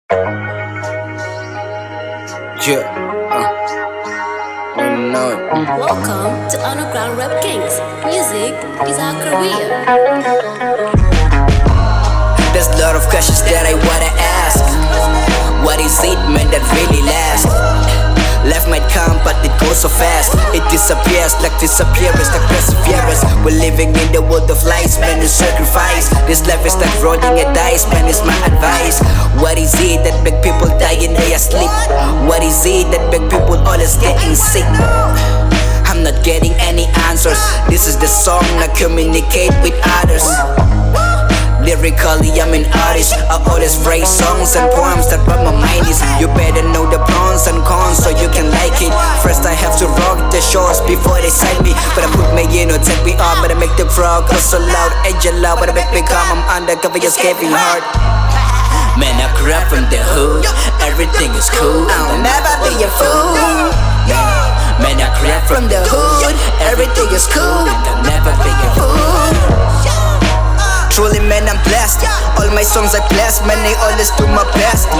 Yeah, we know it. Welcome to Underground Rap Kings. Music is our career. There's a lot of questions that I wanna ask. What is it, man, that really lasts? Life might come, but it goes so fast. It disappears like disappearance, like perseverance. We're living in the world of lies, man, and sacrifice. This life is like rolling a dice, man, is my advice. What is it that make people die in their sleep? What is it that make people always getting sick? I'm not getting any answers. This is the song I communicate with others. Lyrically, I'm an artist. I always write songs and poems that what my mind is. You better know the pros and cons so you can like it. First I have to rock the shows before they sign me. But I put me in or take me on. But I make the crowd go so loud, angel loud. But I make me calm, I'm undercover, just giving hard. Man, I grew up from the hood. Everything is cool, I'll never be a fool. Man, I grew up from the hood. Everything is cool, I'll never be a fool. Truly, man, I'm blessed. All my songs I blessed, man, I always do my best.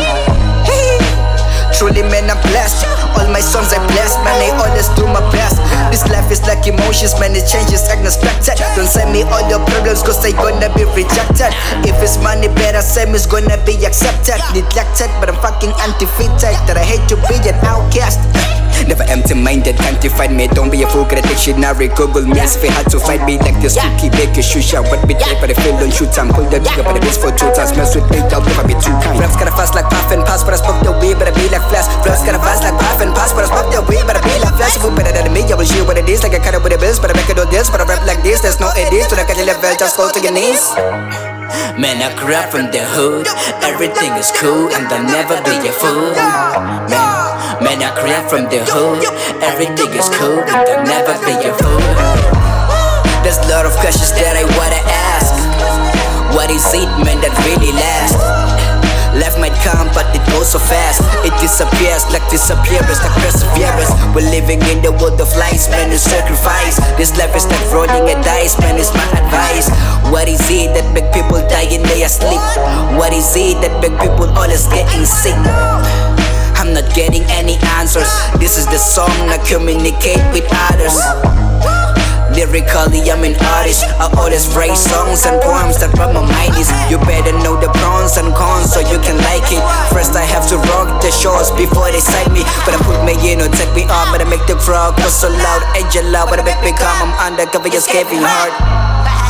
Truly, man, I'm blessed. All my songs I blessed, man, I always do my best. This life is like emotions, man, it changes unexpected. Don't send me all your problems, cause they gonna be rejected. If it's money, better send me, it's gonna be accepted. Neglected, but I'm fucking undefeated. That I hate to be an outcast. Never empty-minded, can't define me. Don't be a fool, get a dictionary. Google me if it had to fight me like this. Cookie, bake a shoe shot. What be there, but I feel don't shoot time. Pull the trigger, but I miss for 2 times. Mess with me, don't never be too kind. Raps kinda fast like puff and pass, but I spoke the way, but I be like flash. Raps kinda fast like puff and pass, but I spoke the way, but I be like flash. If you better than me, I will show you what it is. Like I cut it with the bills, but I make it all this. But I rap like this, there's no edits. So I catch a level, just go to your knees. Man, I grew up from the hood. Everything is cool, and I'll never be a fool. Man, I grew up from the hood. Everything is cool, and I'll never be a fool. There's a lot of questions that I wanna ask. What is it, man, that really lasts? Life might come, but it goes so fast. It disappears like disappearance, like perseverance. We're living in the world of lies, man, and sacrifice. This life is like rolling a dice, man, is my advice. What is it that make people die in their sleep? What is it that make people always getting sick? I'm not getting any answers. This is the song I communicate with others. Lyrically, I'm an artist. I always write songs and poems that what my mind is. You better know the pros and cons so you can like it. First I have to rock the shows before they sign me. But I put me in or take me on. But I make the crowd go so loud, angel loud. But I make me calm, I'm undercover, just giving hard.